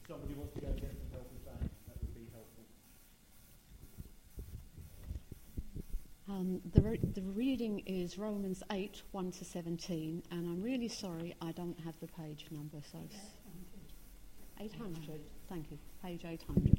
somebody wants to go get some help with that, that would be helpful. The reading is Romans 8, 1 to 17, and I'm really sorry I don't have the page number, so 800. Thank you, page 800.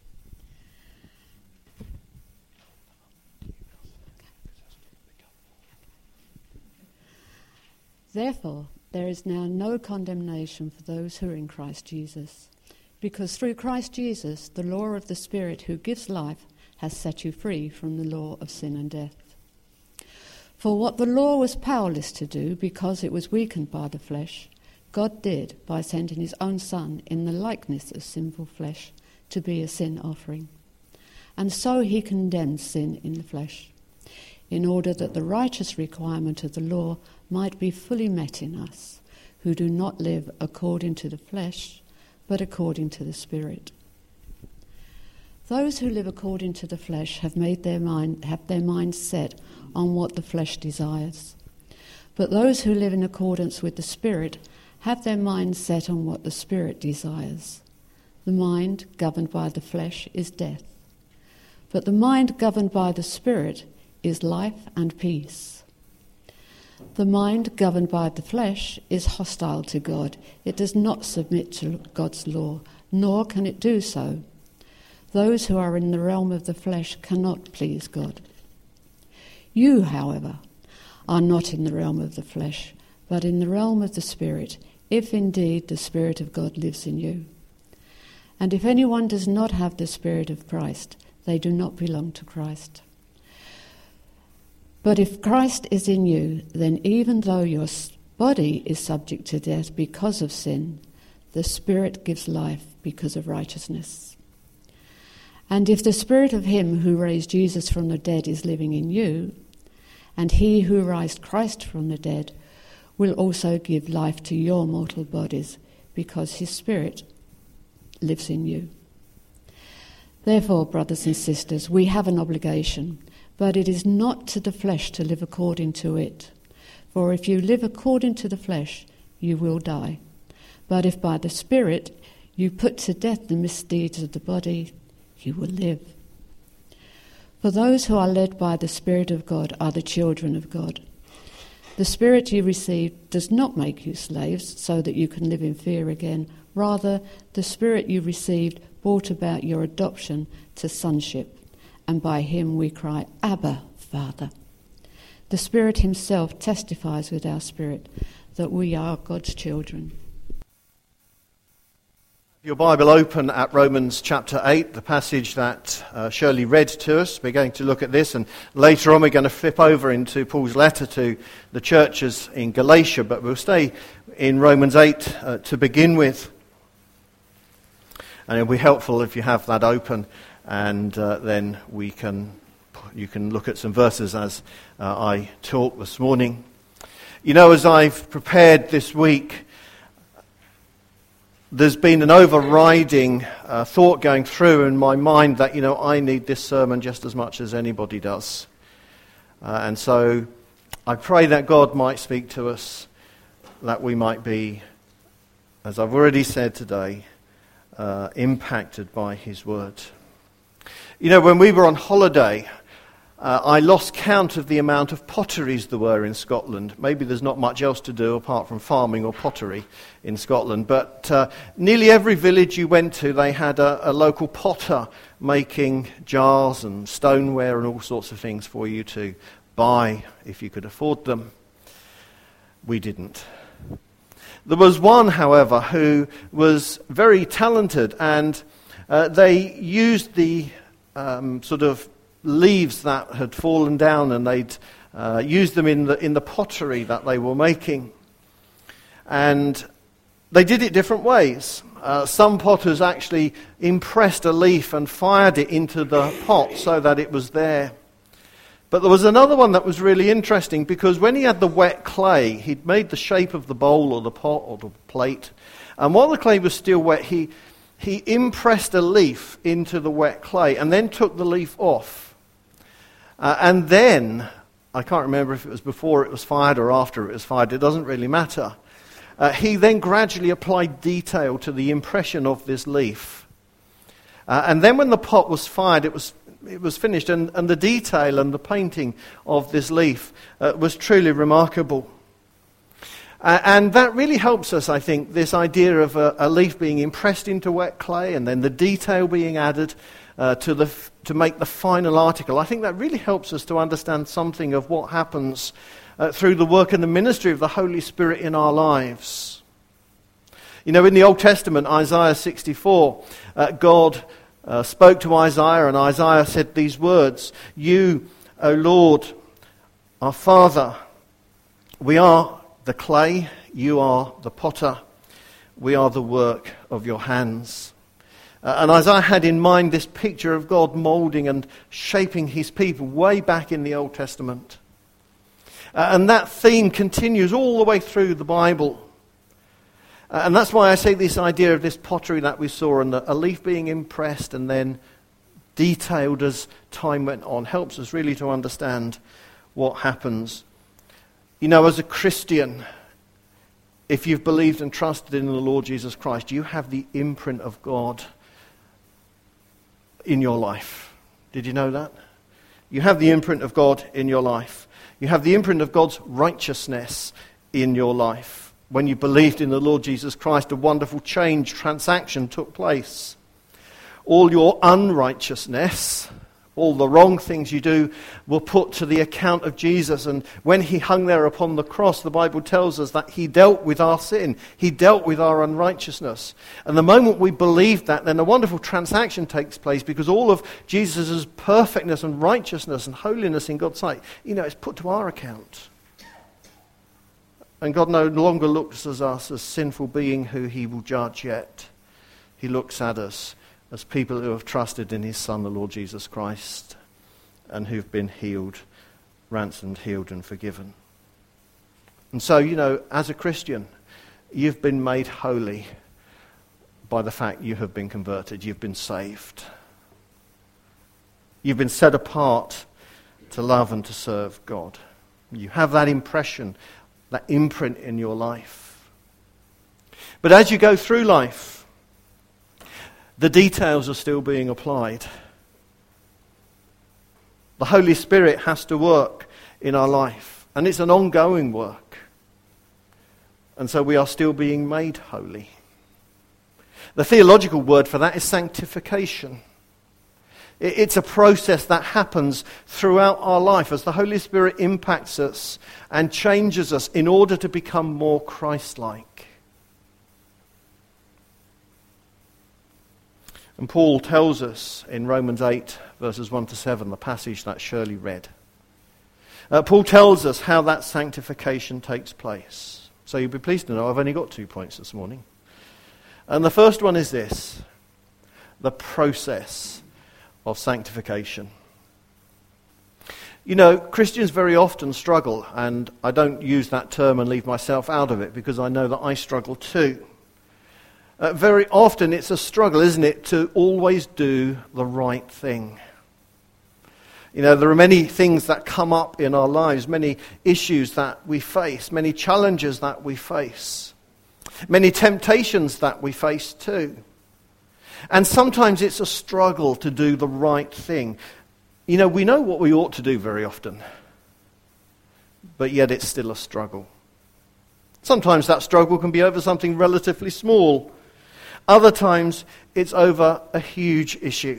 Therefore, there is now no condemnation for those who are in Christ Jesus, because through Christ Jesus, the law of the Spirit who gives life has set you free from the law of sin and death. For what the law was powerless to do because it was weakened by the flesh, God did by sending his own Son in the likeness of sinful flesh to be a sin offering. And so he condemned sin in the flesh, in order that the righteous requirement of the law might be fully met in us, who do not live according to the flesh, but according to the Spirit. Those who live according to the flesh have their mind set on what the flesh desires. But those who live in accordance with the Spirit have their mind set on what the Spirit desires. The mind governed by the flesh is death, but the mind governed by the Spirit is life and peace. The mind governed by the flesh is hostile to God. It does not submit to God's law, nor can it do so. Those who are in the realm of the flesh cannot please God. You, however, are not in the realm of the flesh, but in the realm of the Spirit, if indeed the Spirit of God lives in you. And if anyone does not have the Spirit of Christ, they do not belong to Christ. But if Christ is in you, then even though your body is subject to death because of sin, the Spirit gives life because of righteousness. And if the Spirit of him who raised Jesus from the dead is living in you, and he who raised Christ from the dead will also give life to your mortal bodies, because his Spirit lives in you. Therefore, brothers and sisters, we have an obligation, but it is not to the flesh to live according to it. For if you live according to the flesh, you will die. But if by the Spirit you put to death the misdeeds of the body, you will live. For those who are led by the Spirit of God are the children of God. The Spirit you received does not make you slaves so that you can live in fear again. Rather, the Spirit you received brought about your adoption to sonship, and by him we cry, Abba, Father. The Spirit himself testifies with our spirit that we are God's children. Your Bible open at Romans chapter 8, the passage that Shirley read to us. We're going to look at this, and later on we're going to flip over into Paul's letter to the churches in Galatia, but we'll stay in Romans 8 to begin with. And it'll be helpful if you have that open, and then you can look at some verses as I talk this morning. You know, as I've prepared this week, there's been an overriding thought going through in my mind that, I need this sermon just as much as anybody does. And so I pray that God might speak to us, that we might be, as I've already said today, impacted by his word. When we were on holiday, I lost count of the amount of potteries there were in Scotland. Maybe there's not much else to do apart from farming or pottery in Scotland, but nearly every village you went to, they had a local potter making jars and stoneware and all sorts of things for you to buy if you could afford them. We didn't. There was one, however, who was very talented, and they used the sort of leaves that had fallen down, and they'd used them in the pottery that they were making. And they did it different ways. Some potters actually impressed a leaf and fired it into the pot so that it was there. But there was another one that was really interesting, because when he had the wet clay, he'd made the shape of the bowl or the pot or the plate. And while the clay was still wet, he impressed a leaf into the wet clay and then took the leaf off. And then, I can't remember if it was before it was fired or after it was fired, it doesn't really matter. he then gradually applied detail to the impression of this leaf. And then when the pot was fired, it was finished, and the detail and the painting of this leaf was truly remarkable. And that really helps us, I think, this idea of a leaf being impressed into wet clay and then the detail being added to make the final article. I think that really helps us to understand something of what happens through the work and the ministry of the Holy Spirit in our lives. You know, in the Old Testament, Isaiah 64, God spoke to Isaiah, and Isaiah said these words, "You, O Lord, our Father, we are the clay, you are the potter, we are the work of your hands." And Isaiah had in mind this picture of God moulding and shaping his people way back in the Old Testament. And that theme continues all the way through the Bible. And that's why I say this idea of this pottery that we saw and a leaf being impressed and then detailed as time went on helps us really to understand what happens. You know, as a Christian, if you've believed and trusted in the Lord Jesus Christ, you have the imprint of God in your life. Did you know that? You have the imprint of God in your life. You have the imprint of God's righteousness in your life. When you believed in the Lord Jesus Christ, a wonderful transaction took place. All your unrighteousness, all the wrong things you do, were put to the account of Jesus. And when he hung there upon the cross, the Bible tells us that he dealt with our sin. He dealt with our unrighteousness. And the moment we believe that, then a wonderful transaction takes place, because all of Jesus' perfectness and righteousness and holiness in God's sight, you know, it's put to our account. And God no longer looks at us as sinful being who he will judge yet. He looks at us as people who have trusted in his Son, the Lord Jesus Christ, and who've been healed, ransomed, healed and forgiven. And so, you know, as a Christian, you've been made holy by the fact you have been converted. You've been saved. You've been set apart to love and to serve God. You have that impression, that imprint in your life. But as you go through life, the details are still being applied. The Holy Spirit has to work in our life, and it's an ongoing work. And so we are still being made holy. The theological word for that is sanctification. It's a process that happens throughout our life as the Holy Spirit impacts us and changes us in order to become more Christ-like. And Paul tells us in Romans 8, verses 1 to 7, the passage that Shirley read. Paul tells us how that sanctification takes place. So you'll be pleased to know I've only got 2 points this morning. And the first one is this: the process of sanctification. You know, Christians very often struggle, and I don't use that term and leave myself out of it because I know that I struggle too. Very often it's a struggle, isn't it, to always do the right thing. You know, there are many things that come up in our lives, many issues that we face, many challenges that we face, many temptations that we face too. And sometimes it's a struggle to do the right thing. You know, we know what we ought to do very often, but yet it's still a struggle. Sometimes that struggle can be over something relatively small. Other times it's over a huge issue.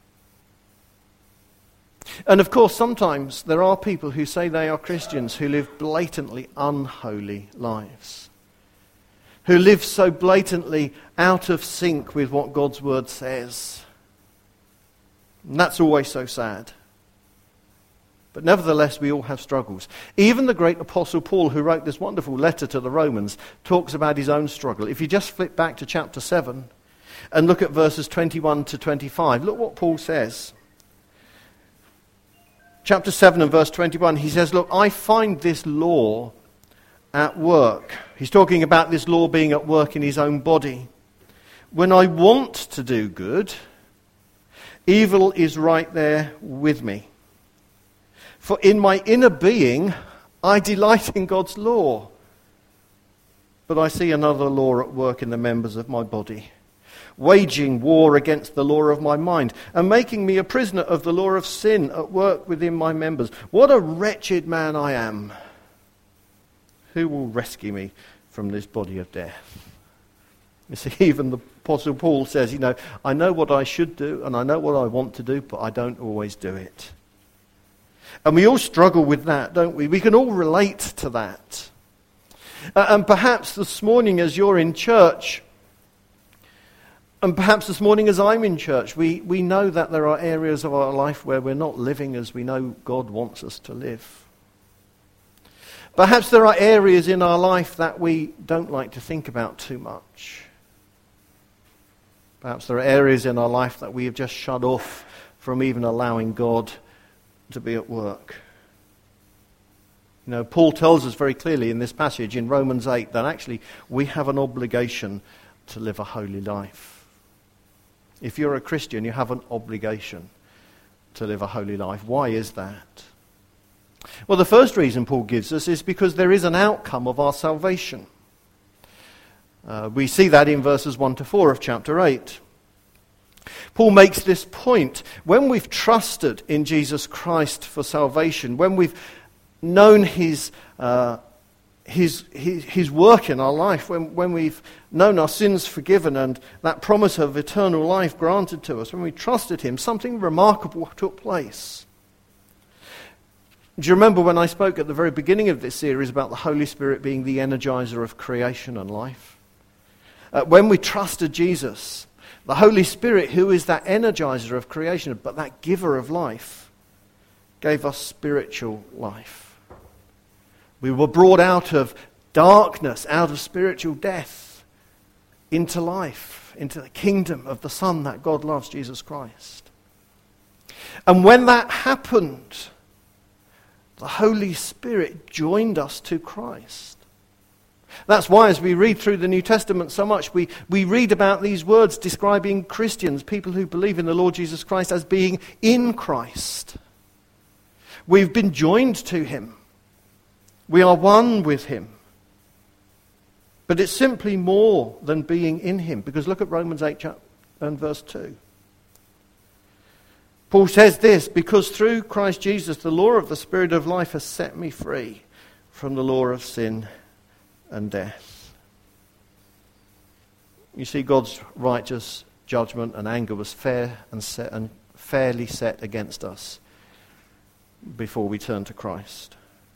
And of course, sometimes there are people who say they are Christians who live blatantly unholy lives, who live so blatantly out of sync with what God's word says. And that's always so sad. But nevertheless, we all have struggles. Even the great Apostle Paul, who wrote this wonderful letter to the Romans, talks about his own struggle. If you just flip back to chapter 7 and look at verses 21 to 25, look what Paul says. Chapter 7 and verse 21, he says, "Look, I find this law at work." He's talking about this law being at work in his own body. "When I want to do good, evil is right there with me. For in my inner being, I delight in God's law. but I see another law at work in the members of my body, waging war against the law of my mind, and making me a prisoner of the law of sin at work within my members. What a wretched man I am! Who will rescue me from this body of death? You see, even the Apostle Paul says, I know what I should do, and I know what I want to do, but I don't always do it. And we all struggle with that, don't we? We can all relate to that. And perhaps this morning as you're in church, and perhaps this morning as I'm in church, we know that there are areas of our life where we're not living as we know God wants us to live. Perhaps there are areas in our life that we don't like to think about too much. Perhaps there are areas in our life that we have just shut off from even allowing God to be at work. Paul tells us very clearly in this passage in Romans 8 that actually we have an obligation to live a holy life. If you're a Christian, you have an obligation to live a holy life. Why is that? Well, the first reason Paul gives us is because there is an outcome of our salvation. We see that in verses 1 to 4 of chapter 8. Paul makes this point. When we've trusted in Jesus Christ for salvation, when we've known his work in our life, when we've known our sins forgiven and that promise of eternal life granted to us, when we trusted him, something remarkable took place. Do you remember when I spoke at the very beginning of this series about the Holy Spirit being the energizer of creation and life? When we trusted Jesus, the Holy Spirit, who is that energizer of creation, but that giver of life, gave us spiritual life. We were brought out of darkness, out of spiritual death, into life, into the kingdom of the Son that God loves, Jesus Christ. And when that happened, the Holy Spirit joined us to Christ. That's why as we read through the New Testament so much, we read about these words describing Christians, people who believe in the Lord Jesus Christ, as being in Christ. We've been joined to him. We are one with him. But it's simply more than being in him. Because look at Romans 8 and verse 2. Paul says this, because through Christ Jesus, the law of the Spirit of life has set me free from the law of sin and death. You see, God's righteous judgment and anger was fair and set and fairly set against us before we turned to Christ.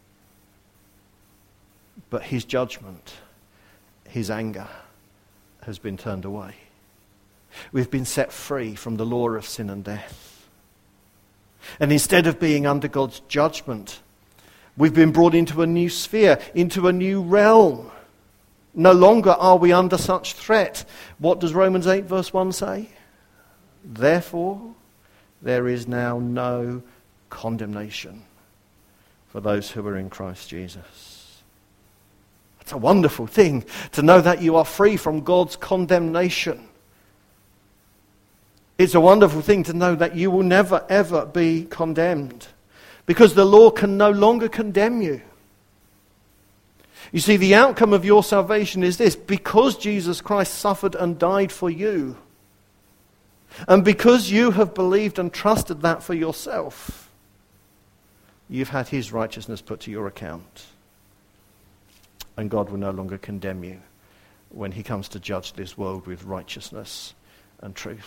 But his judgment, his anger, has been turned away. We've been set free from the law of sin and death. And instead of being under God's judgment, we've been brought into a new sphere, into a new realm. No longer are we under such threat. What does Romans 8 verse 1 say? Therefore, there is now no condemnation for those who are in Christ Jesus. It's a wonderful thing to know that you are free from God's condemnation. It's a wonderful thing to know that you will never ever be condemned, because the law can no longer condemn you. You see, the outcome of your salvation is this: because Jesus Christ suffered and died for you, and because you have believed and trusted that for yourself, you've had his righteousness put to your account. And God will no longer condemn you when he comes to judge this world with righteousness and truth.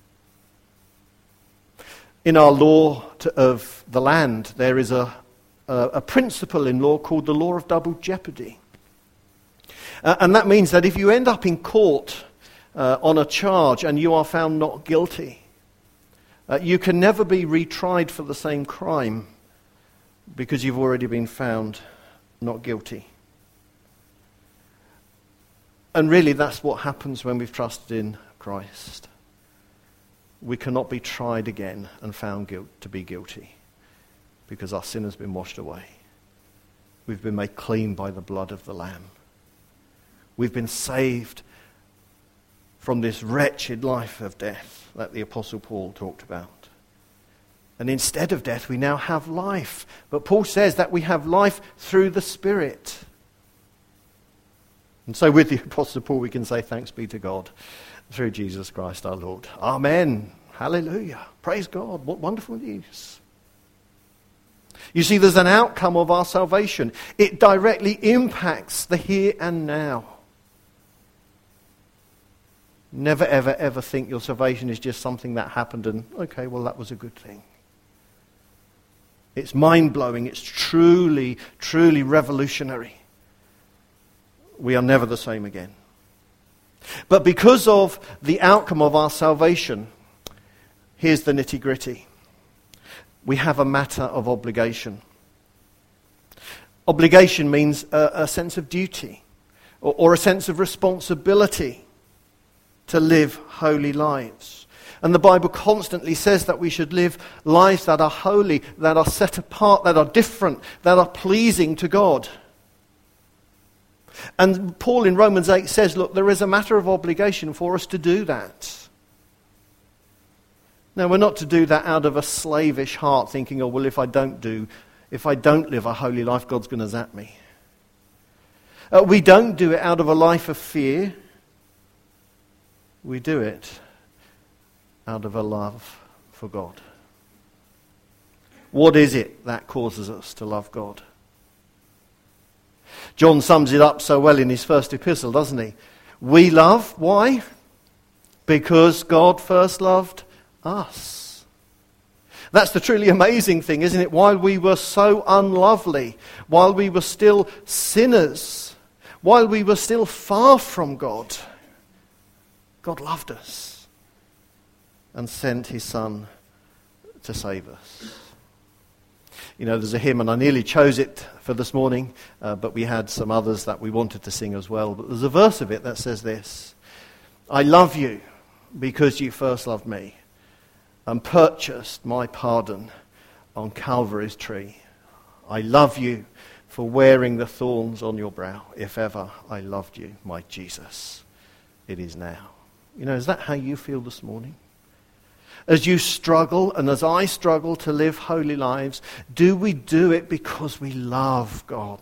In our law of the land, there is a principle in law called the law of double jeopardy. And that means that if you end up in court on a charge and you are found not guilty, you can never be retried for the same crime because you've already been found not guilty. And really that's what happens when we've trusted in Christ. We cannot be tried again and found to be guilty because our sin has been washed away. We've been made clean by the blood of the Lamb. We've been saved from this wretched life of death that the Apostle Paul talked about. And instead of death, we now have life. But Paul says that we have life through the Spirit. And so with the Apostle Paul we can say thanks be to God through Jesus Christ our Lord. Amen. Hallelujah. Praise God. What wonderful news. You see, there's an outcome of our salvation. It directly impacts the here and now. Never, ever, ever think your salvation is just something that happened and, okay, well, that was a good thing. It's mind-blowing. It's truly, truly revolutionary. We are never the same again. But because of the outcome of our salvation, here's the nitty-gritty. We have a matter of obligation. Obligation means a sense of duty or a sense of responsibility to live holy lives. And the Bible constantly says that we should live lives that are holy, that are set apart, that are different, that are pleasing to God. And Paul in Romans 8 says, look, there is a matter of obligation for us to do that. Now, we're not to do that out of a slavish heart, thinking, oh, well, if I don't live a holy life, God's going to zap me. We don't do it out of a life of fear. We do it out of a love for God. What is it that causes us to love God? John sums it up so well in his first epistle, doesn't he? We love, why? Because God first loved us. That's the truly amazing thing, isn't it? While we were so unlovely, while we were still sinners, while we were still far from God, God loved us and sent his Son to save us. You know, there's a hymn, and I nearly chose it for this morning, but we had some others that we wanted to sing as well. But there's a verse of it that says this: I love you because you first loved me and purchased my pardon on Calvary's tree. I love you for wearing the thorns on your brow. If ever I loved you, my Jesus, it is now. You know, is that how you feel this morning? As you struggle, and as I struggle to live holy lives, do we do it because we love God?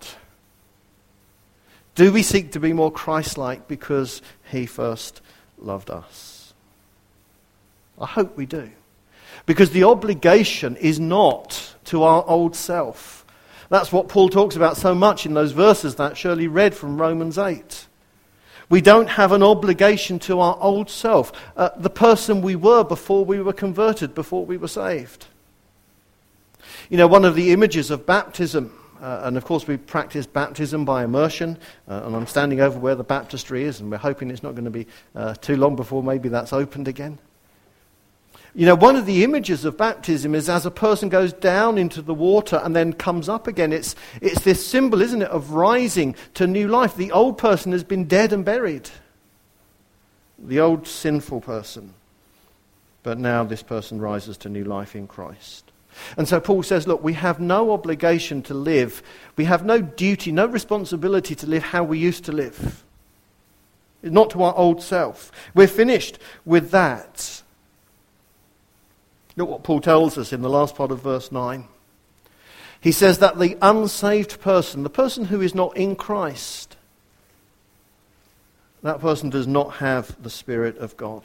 Do we seek to be more Christ-like because he first loved us? I hope we do. Because the obligation is not to our old self. That's what Paul talks about so much in those verses that Shirley read from Romans 8. We don't have an obligation to our old self, the person we were before we were converted, before we were saved. You know, one of the images of baptism, and of course we practice baptism by immersion, and I'm standing over where the baptistry is, and we're hoping it's not going to be too long before maybe that's opened again. You know, one of the images of baptism is as a person goes down into the water and then comes up again. It's this symbol, isn't it, of rising to new life. The old person has been dead and buried. The old sinful person. But now this person rises to new life in Christ. And so Paul says, look, we have no obligation to live. We have no duty, no responsibility to live how we used to live. Not to our old self. We're finished with that. Look what Paul tells us in the last part of verse 9. He says that the unsaved person, the person who is not in Christ, that person does not have the Spirit of God.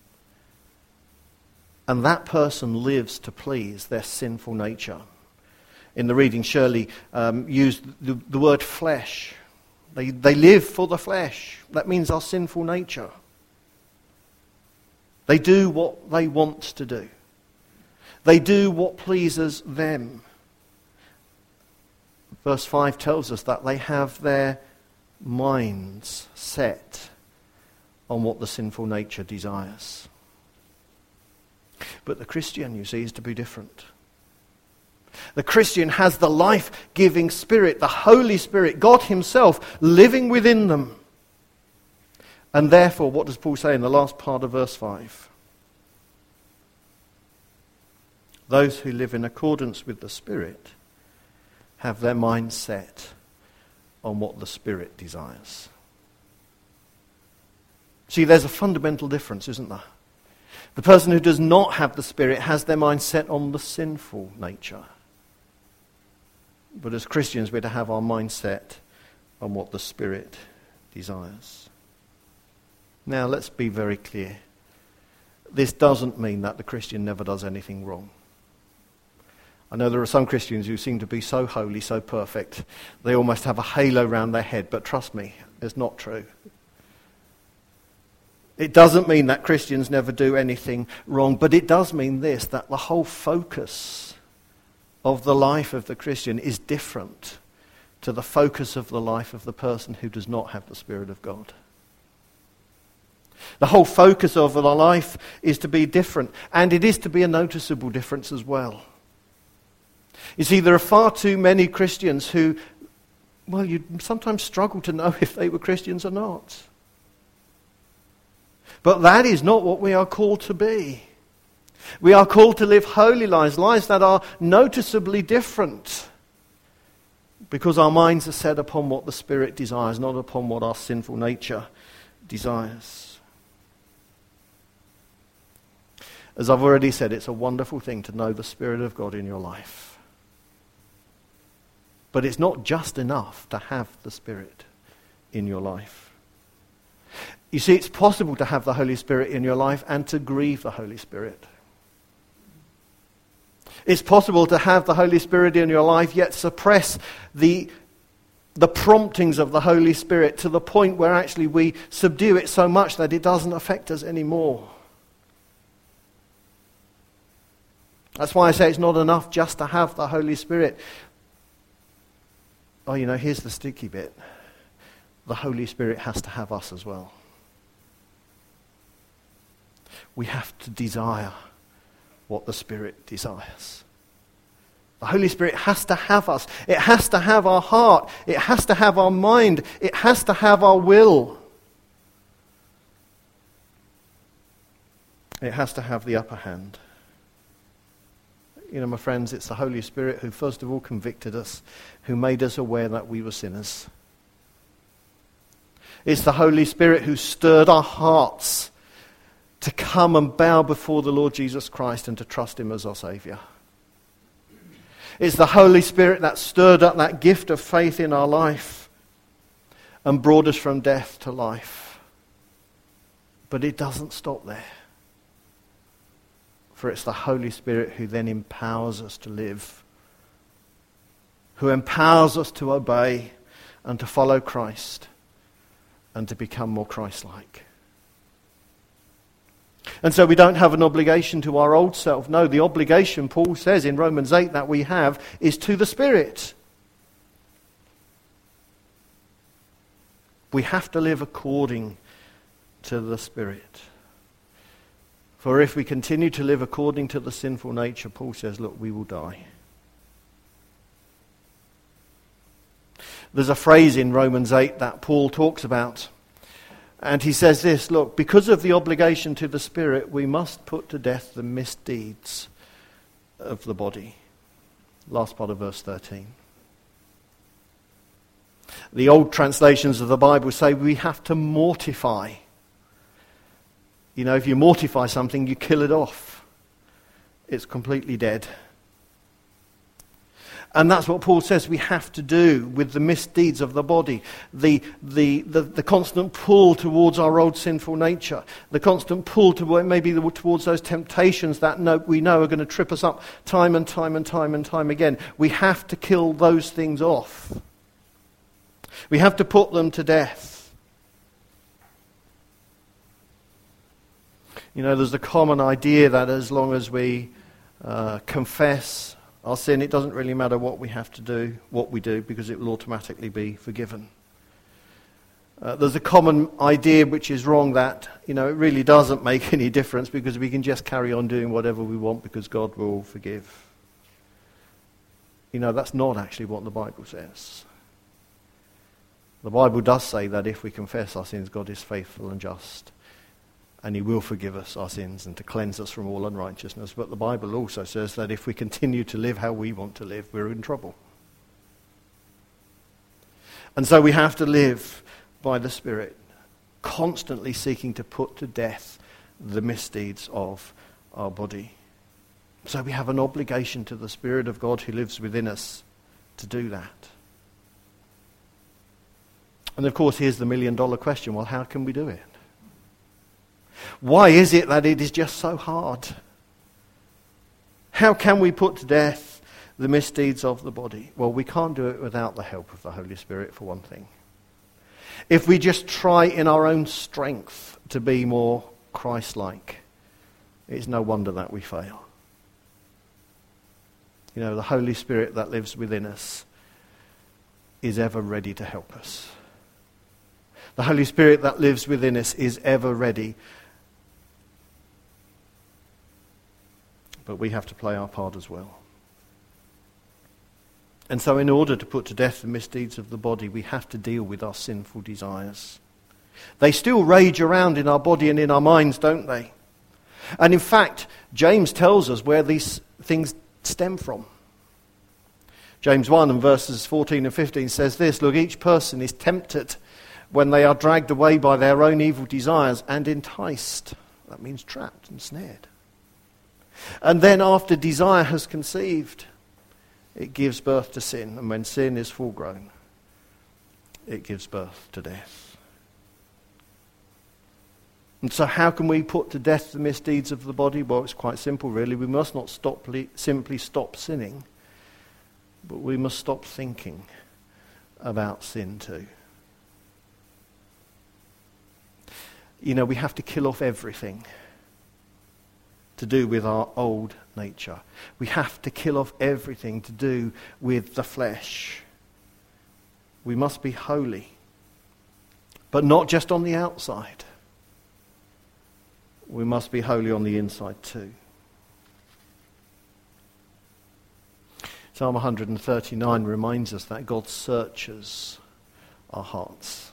And that person lives to please their sinful nature. In the reading, Shirley used the word flesh. They live for the flesh. That means our sinful nature. They do what they want to do. They do what pleases them. Verse 5 tells us that they have their minds set on what the sinful nature desires. But the Christian, you see, is to be different. The Christian has the life-giving Spirit, the Holy Spirit, God himself living within them. And therefore, what does Paul say in the last part of verse 5? Those who live in accordance with the Spirit have their mind set on what the Spirit desires. See, there's a fundamental difference, isn't there? The person who does not have the Spirit has their mind set on the sinful nature. But as Christians, we're to have our mind set on what the Spirit desires. Now, let's be very clear. This doesn't mean that the Christian never does anything wrong. I know there are some Christians who seem to be so holy, so perfect, they almost have a halo around their head, but trust me, it's not true. It doesn't mean that Christians never do anything wrong, but it does mean this, that the whole focus of the life of the Christian is different to the focus of the life of the person who does not have the Spirit of God. The whole focus of the life is to be different, and it is to be a noticeable difference as well. You see, there are far too many Christians who, well, you sometimes struggle to know if they were Christians or not. But that is not what we are called to be. We are called to live holy lives, lives that are noticeably different, because our minds are set upon what the Spirit desires, not upon what our sinful nature desires. As I've already said, it's a wonderful thing to know the Spirit of God in your life. But it's not just enough to have the Spirit in your life. You see, it's possible to have the Holy Spirit in your life and to grieve the Holy Spirit. It's possible to have the Holy Spirit in your life, yet suppress the promptings of the Holy Spirit to the point where actually we subdue it so much that it doesn't affect us anymore. That's why I say it's not enough just to have the Holy Spirit. Oh, here's the sticky bit. The Holy Spirit has to have us as well. We have to desire what the Spirit desires. The Holy Spirit has to have us. It has to have our heart. It has to have our mind. It has to have our will. It has to have the upper hand. My friends, it's the Holy Spirit who first of all convicted us, who made us aware that we were sinners. It's the Holy Spirit who stirred our hearts to come and bow before the Lord Jesus Christ and to trust Him as our Saviour. It's the Holy Spirit that stirred up that gift of faith in our life and brought us from death to life. But it doesn't stop there. For it's the Holy Spirit who then empowers us to live, who empowers us to obey and to follow Christ and to become more Christ-like. And so we don't have an obligation to our old self. No, the obligation, Paul says in Romans 8, that we have is to the Spirit. We have to live according to the Spirit. For if we continue to live according to the sinful nature, Paul says, look, we will die. There's a phrase in Romans 8 that Paul talks about. And he says this, look, because of the obligation to the Spirit, we must put to death the misdeeds of the body. Last part of verse 13. The old translations of the Bible say we have to mortify. If you mortify something, you kill it off. It's completely dead. And that's what Paul says we have to do with the misdeeds of the body. The constant pull towards our old sinful nature. The constant pull towards those temptations that we know are going to trip us up time and time and time and time again. We have to kill those things off. We have to put them to death. There's the common idea that as long as we confess our sin, it doesn't really matter what we do, because it will automatically be forgiven. There's a common idea which is wrong that, it really doesn't make any difference because we can just carry on doing whatever we want because God will forgive. That's not actually what the Bible says. The Bible does say that if we confess our sins, God is faithful and just, and He will forgive us our sins and to cleanse us from all unrighteousness. But the Bible also says that if we continue to live how we want to live, we're in trouble. And so we have to live by the Spirit, constantly seeking to put to death the misdeeds of our body. So we have an obligation to the Spirit of God who lives within us to do that. And of course, here's the million-dollar question. Well, how can we do it? Why is it that it is just so hard? How can we put to death the misdeeds of the body? Well, we can't do it without the help of the Holy Spirit, for one thing. If we just try in our own strength to be more Christ-like, it's no wonder that we fail. You know, the Holy Spirit that lives within us is ever ready to help us. The Holy Spirit that lives within us is ever ready. But we have to play our part as well. And so in order to put to death the misdeeds of the body, we have to deal with our sinful desires. They still rage around in our body and in our minds, don't they? And in fact, James tells us where these things stem from. James 1 and verses 14 and 15 says this, "Look, each person is tempted when they are dragged away by their own evil desires and enticed." That means trapped and snared. "And then after desire has conceived, it gives birth to sin. And when sin is full grown, it gives birth to death." And so how can we put to death the misdeeds of the body? Well, it's quite simple, really. We must not simply stop sinning, but we must stop thinking about sin too. You know, we have to kill off everything to do with our old nature. We have to kill off everything to do with the flesh. We must be holy, but not just on the outside. We must be holy on the inside too. Psalm 139 reminds us that God searches our hearts.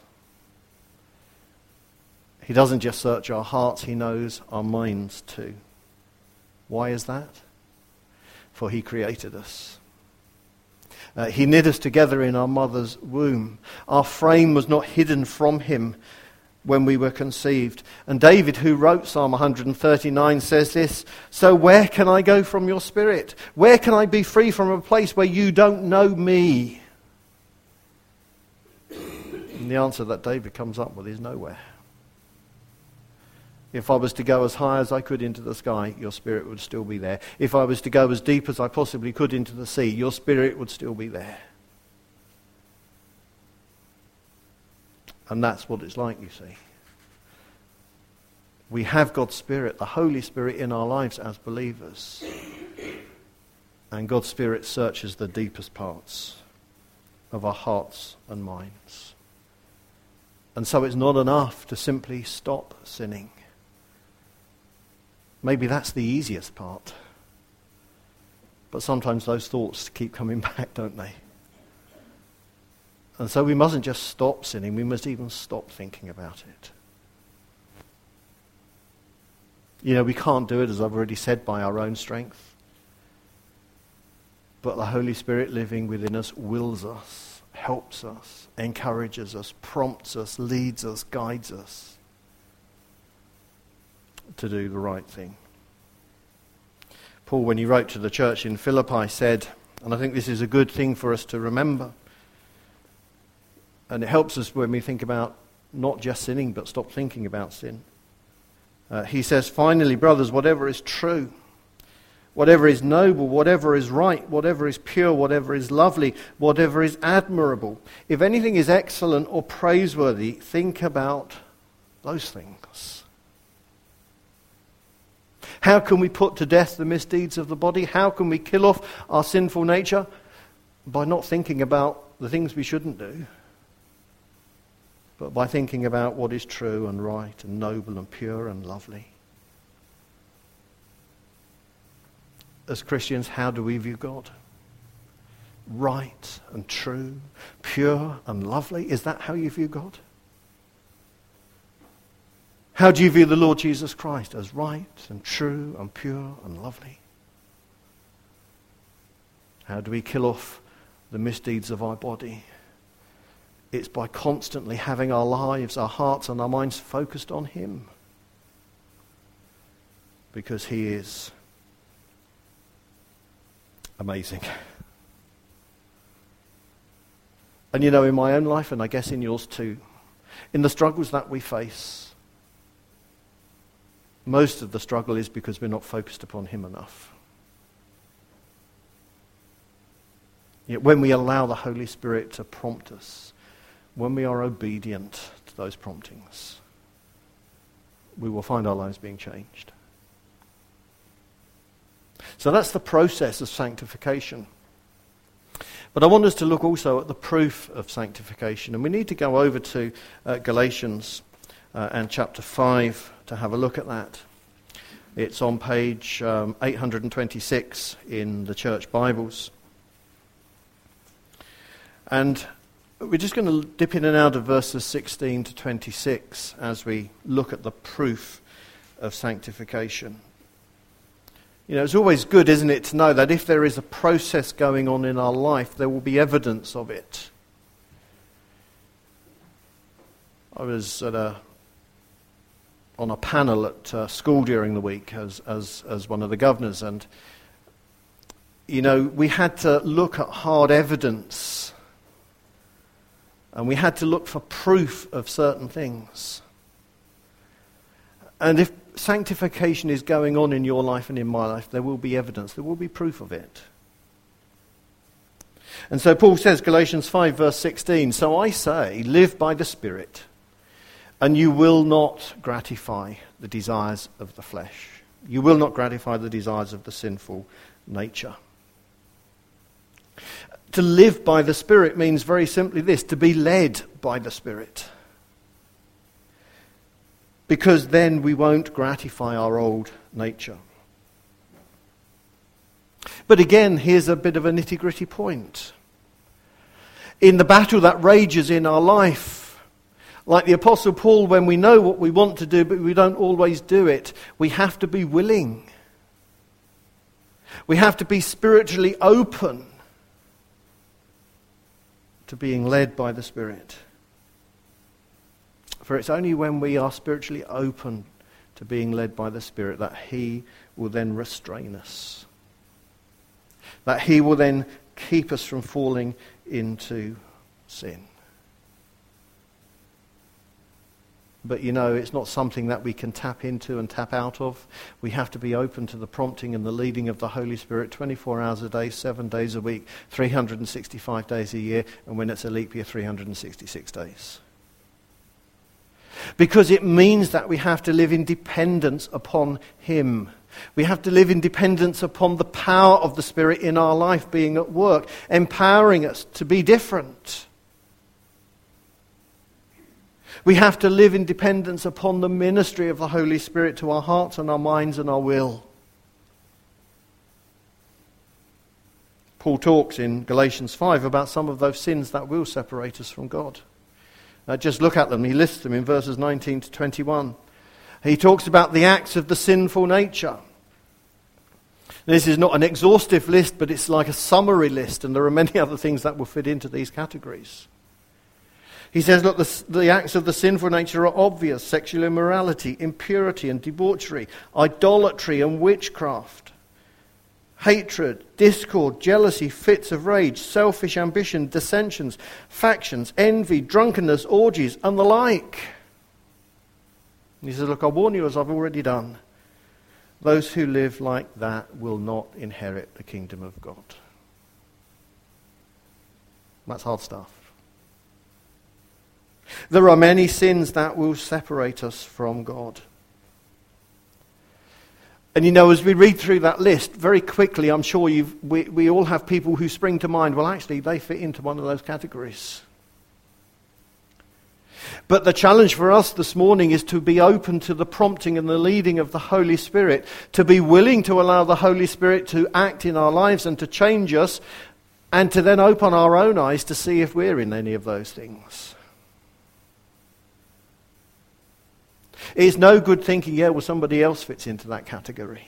He doesn't just search our hearts, he knows our minds too. Why is that? For he created us. He knit us together in our mother's womb. Our frame was not hidden from him when we were conceived. And David, who wrote Psalm 139, says this, "So where can I go from your spirit? Where can I be free from a place where you don't know me?" And the answer that David comes up with is nowhere. If I was to go as high as I could into the sky, your spirit would still be there. If I was to go as deep as I possibly could into the sea, your spirit would still be there. And that's what it's like, you see. We have God's Spirit, the Holy Spirit in our lives as believers. And God's Spirit searches the deepest parts of our hearts and minds. And so it's not enough to simply stop sinning. Maybe that's the easiest part. But sometimes those thoughts keep coming back, don't they? And so we mustn't just stop sinning, we must even stop thinking about it. You know, we can't do it, as I've already said, by our own strength. But the Holy Spirit living within us wills us, helps us, encourages us, prompts us, leads us, guides us to do the right thing. Paul, when he wrote to the church in Philippi, said, and I think this is a good thing for us to remember, and it helps us when we think about not just sinning, but stop thinking about sin. He says, "Finally, brothers, whatever is true, whatever is noble, whatever is right, whatever is pure, whatever is lovely, whatever is admirable, if anything is excellent or praiseworthy, think about those things." How can we put to death the misdeeds of the body? How can we kill off our sinful nature? By not thinking about the things we shouldn't do, but by thinking about what is true and right and noble and pure and lovely. As Christians, how do we view God? Right and true, pure and lovely? Is that how you view God? How do you view the Lord Jesus Christ? As right and true and pure and lovely? How do we kill off the misdeeds of our body? It's by constantly having our lives, our hearts and our minds focused on him. Because he is amazing. And you know, in my own life, and I guess in yours too, in the struggles that we face, most of the struggle is because we're not focused upon him enough. Yet when we allow the Holy Spirit to prompt us, when we are obedient to those promptings, we will find our lives being changed. So that's the process of sanctification. But I want us to look also at the proof of sanctification. And we need to go over to Galatians and chapter 5 to have a look at that. It's on page 826 in the church Bibles. And we're just going to dip in and out of verses 16 to 26 as we look at the proof of sanctification. You know, it's always good, isn't it, to know that if there is a process going on in our life, there will be evidence of it. I was on a panel at school during the week as one of the governors, and, you know, we had to look at hard evidence. And we had to look for proof of certain things. And if sanctification is going on in your life and in my life, there will be evidence, there will be proof of it. And so Paul says, Galatians 5 verse 16, "So I say, live by the Spirit, and you will not gratify the desires of the flesh." You will not gratify the desires of the sinful nature. To live by the Spirit means very simply this, to be led by the Spirit. Because then we won't gratify our old nature. But again, here's a bit of a nitty-gritty point. In the battle that rages in our life, like the Apostle Paul, when we know what we want to do but we don't always do it, we have to be willing. We have to be spiritually open to being led by the Spirit. For it's only when we are spiritually open to being led by the Spirit that he will then restrain us. That he will then keep us from falling into sin. But you know, it's not something that we can tap into and tap out of. We have to be open to the prompting and the leading of the Holy Spirit 24 hours a day, 7 days a week, 365 days a year, and when it's a leap year, 366 days. Because it means that we have to live in dependence upon him. We have to live in dependence upon the power of the Spirit in our life being at work, empowering us to be different. We have to live in dependence upon the ministry of the Holy Spirit to our hearts and our minds and our will. Paul talks in Galatians 5 about some of those sins that will separate us from God. Just look at them. He lists them in verses 19 to 21. He talks about the acts of the sinful nature. This is not an exhaustive list, but it's like a summary list, and there are many other things that will fit into these categories. He says, look, the acts of the sinful nature are obvious: sexual immorality, impurity and debauchery, idolatry and witchcraft, hatred, discord, jealousy, fits of rage, selfish ambition, dissensions, factions, envy, drunkenness, orgies, and the like. And he says, look, I warn you, as I've already done, those who live like that will not inherit the kingdom of God. That's hard stuff. There are many sins that will separate us from God. And you know, as we read through that list, very quickly, I'm sure we all have people who spring to mind, well, actually, they fit into one of those categories. But the challenge for us this morning is to be open to the prompting and the leading of the Holy Spirit, to be willing to allow the Holy Spirit to act in our lives and to change us, and to then open our own eyes to see if we're in any of those things. It's no good thinking, yeah, well, somebody else fits into that category.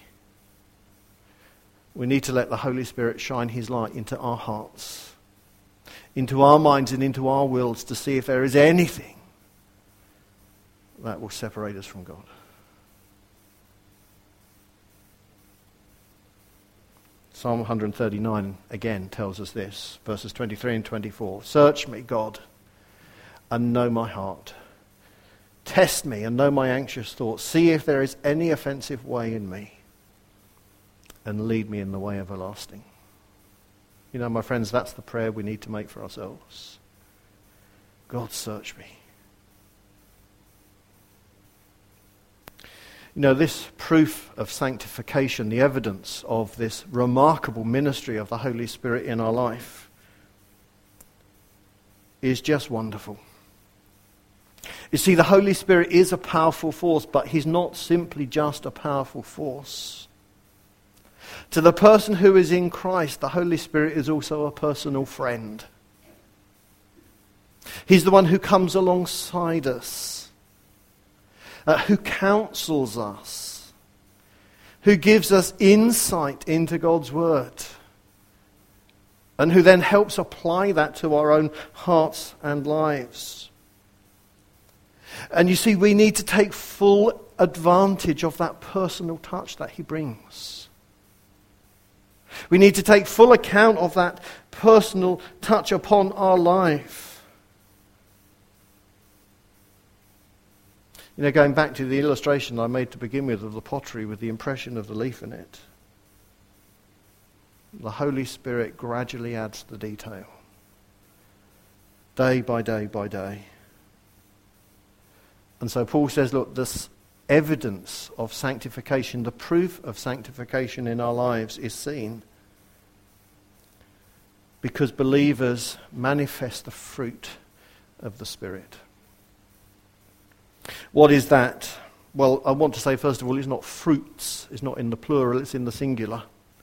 We need to let the Holy Spirit shine his light into our hearts, into our minds and into our wills, to see if there is anything that will separate us from God. Psalm 139 again tells us this, verses 23 and 24. Search me, God, and know my heart. Test me and know my anxious thoughts. See if there is any offensive way in me, and lead me in the way everlasting. You know, my friends, that's the prayer we need to make for ourselves. God, search me. You know, this proof of sanctification, the evidence of this remarkable ministry of the Holy Spirit in our life, is just wonderful. You see, the Holy Spirit is a powerful force, but he's not simply just a powerful force. To the person who is in Christ, the Holy Spirit is also a personal friend. He's the one who comes alongside us, who counsels us, who gives us insight into God's Word, and who then helps apply that to our own hearts and lives. And you see, we need to take full advantage of that personal touch that he brings. We need to take full account of that personal touch upon our life. You know, going back to the illustration I made to begin with of the pottery with the impression of the leaf in it, the Holy Spirit gradually adds the detail, day by day by day. And so Paul says, look, this evidence of sanctification, the proof of sanctification in our lives is seen because believers manifest the fruit of the Spirit. What is that? Well, I want to say, first of all, it's not fruits. It's not in the plural, it's in the singular.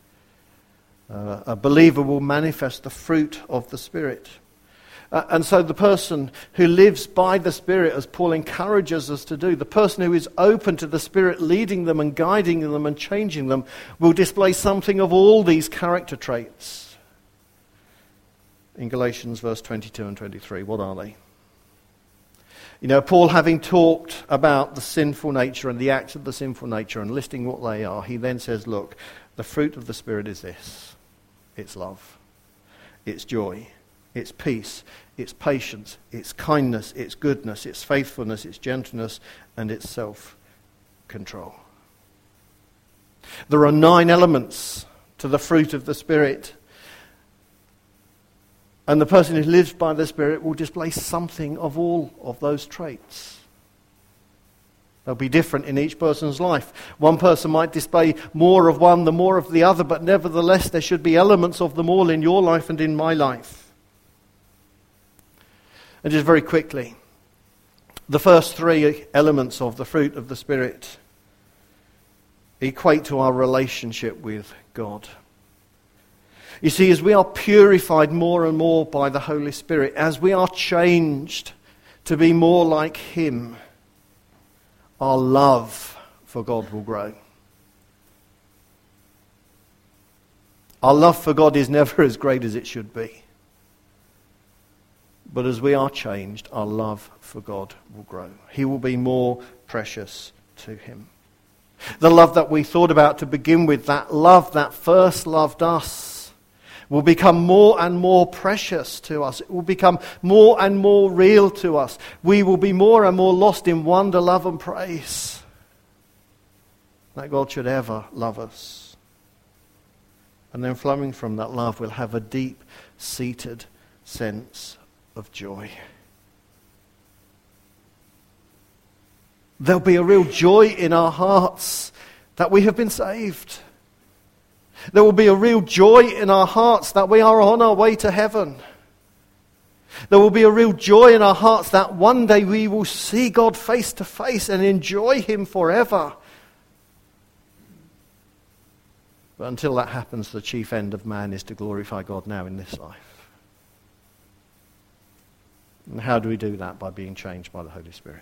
A believer will manifest the fruit of the Spirit. And so the person who lives by the Spirit, as Paul encourages us to do, the person who is open to the Spirit leading them and guiding them and changing them, will display something of all these character traits. In Galatians verse 22 and 23, what are they? You know, Paul, having talked about the sinful nature and the acts of the sinful nature and listing what they are, he then says, look, the fruit of the Spirit is this. It's love. It's joy. It's peace. It's patience. It's kindness. It's goodness. It's faithfulness. It's gentleness. And it's self-control. There are 9 elements to the fruit of the Spirit. And the person who lives by the Spirit will display something of all of those traits. They'll be different in each person's life. One person might display more of one, the more of the other, but nevertheless there should be elements of them all in your life and in my life. And just very quickly, the first 3 elements of the fruit of the Spirit equate to our relationship with God. You see, as we are purified more and more by the Holy Spirit, as we are changed to be more like him, our love for God will grow. Our love for God is never as great as it should be. But as we are changed, our love for God will grow. He will be more precious to him. The love that we thought about to begin with, that love that first loved us, will become more and more precious to us. It will become more and more real to us. We will be more and more lost in wonder, love and praise that God should ever love us. And then flowing from that love, we'll have a deep-seated sense of joy. There'll be a real joy in our hearts that we have been saved. There will be a real joy in our hearts that we are on our way to heaven. There will be a real joy in our hearts that one day we will see God face to face and enjoy him forever. But until that happens, the chief end of man is to glorify God now in this life. And how do we do that? By being changed by the Holy Spirit.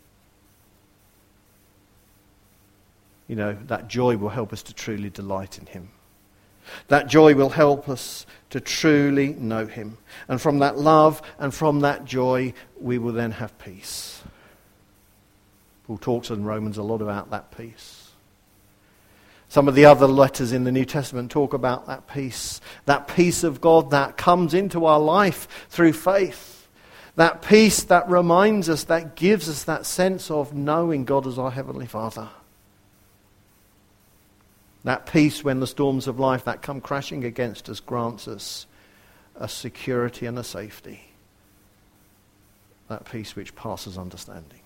You know, that joy will help us to truly delight in him. That joy will help us to truly know him. And from that love and from that joy, we will then have peace. Paul talks in Romans a lot about that peace. Some of the other letters in the New Testament talk about that peace of God that comes into our life through faith. That peace that reminds us, that gives us that sense of knowing God as our Heavenly Father. That peace when the storms of life that come crashing against us grants us a security and a safety. That peace which passes understanding.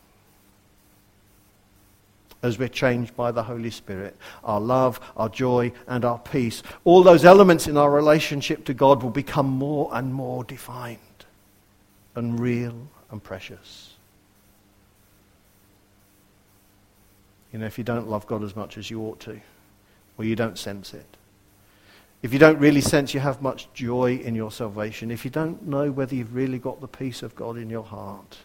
As we're changed by the Holy Spirit, our love, our joy, and our peace, all those elements in our relationship to God will become more and more defined and real and precious. You know, if you don't love God as much as you ought to, or you don't sense it, if you don't really sense you have much joy in your salvation, if you don't know whether you've really got the peace of God in your heart,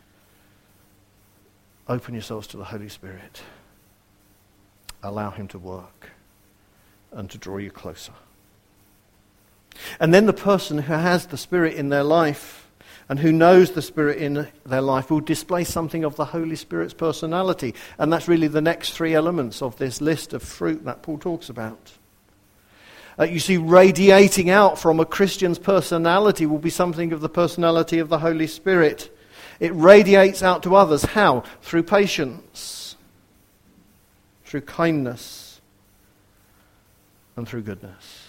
open yourselves to the Holy Spirit. Allow him to work and to draw you closer. And then the person who has the Spirit in their life and who knows the Spirit in their life will display something of the Holy Spirit's personality. And that's really the next three elements of this list of fruit that Paul talks about. You see, radiating out from a Christian's personality will be something of the personality of the Holy Spirit. It radiates out to others. How? Through patience, through kindness, and through goodness.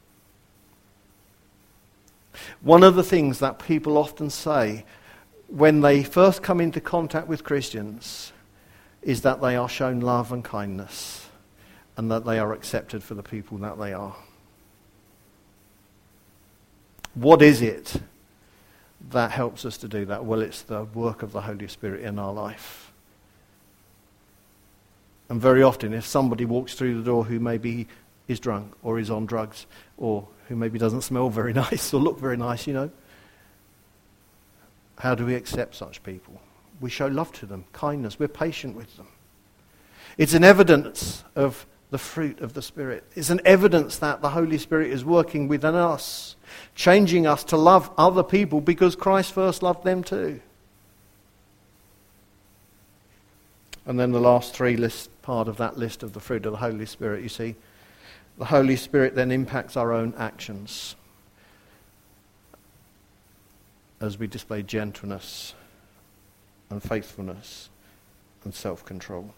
One of the things that people often say when they first come into contact with Christians is that they are shown love and kindness and that they are accepted for the people that they are. What is it that helps us to do that? Well, it's the work of the Holy Spirit in our life. And very often, if somebody walks through the door who maybe is drunk or is on drugs or who maybe doesn't smell very nice or look very nice, you know, how do we accept such people? We show love to them, kindness. We're patient with them. It's an evidence of the fruit of the Spirit. It's an evidence that the Holy Spirit is working within us, changing us to love other people because Christ first loved them too. And then the last part of that list of the fruit of the Holy Spirit, you see, the Holy Spirit then impacts our own actions as we display gentleness and faithfulness and self-control.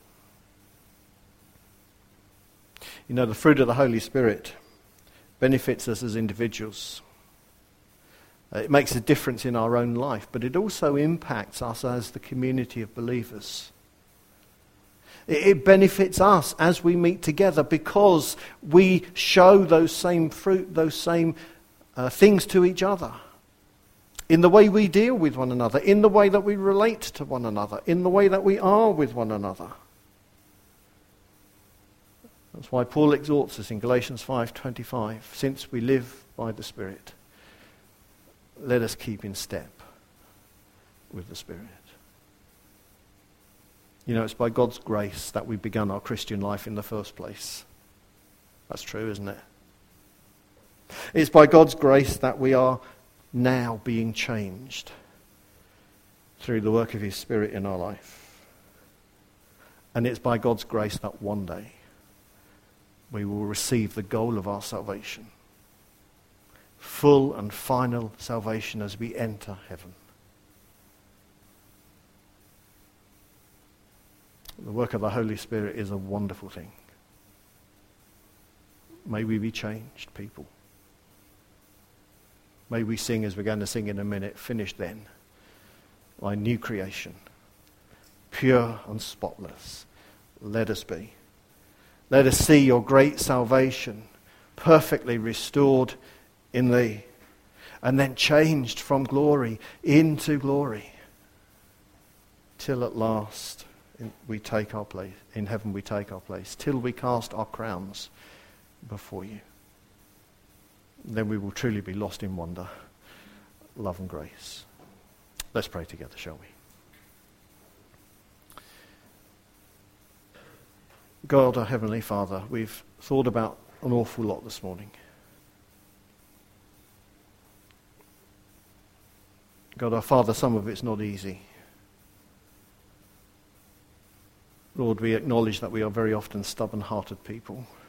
You know, the fruit of the Holy Spirit benefits us as individuals. It makes a difference in our own life, but it also impacts us as the community of believers. It benefits us as we meet together because we show those same fruit, those same things to each other. In the way we deal with one another, in the way that we relate to one another, in the way that we are with one another. That's why Paul exhorts us in Galatians 5:25, since we live by the Spirit, let us keep in step with the Spirit. You know, it's by God's grace that we began our Christian life in the first place. That's true, isn't it? It's by God's grace that we are now being changed through the work of His Spirit in our life. And it's by God's grace that one day we will receive the goal of our salvation. Full and final salvation as we enter heaven. The work of the Holy Spirit is a wonderful thing. May we be changed people. May we sing, as we're going to sing in a minute, finished then, thy new creation, pure and spotless, let us be. Let us see your great salvation perfectly restored in thee, and then changed from glory into glory, till at last we take our place, in heaven we take our place, till we cast our crowns before you. Then we will truly be lost in wonder, love and grace. Let's pray together, shall we? God, our Heavenly Father, we've thought about an awful lot this morning. God, our Father, some of it's not easy. Lord, we acknowledge that we are very often stubborn-hearted people.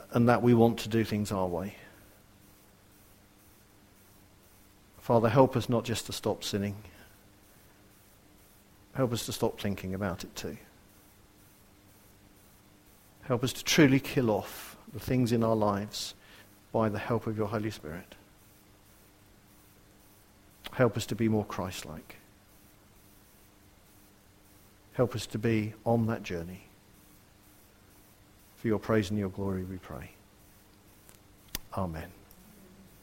and that we want to do things our way. Father, help us not just to stop sinning. Help us to stop thinking about it too. Help us to truly kill off the things in our lives by the help of your Holy Spirit. Help us to be more Christ-like. Help us to be on that journey. For your praise and your glory we pray. Amen.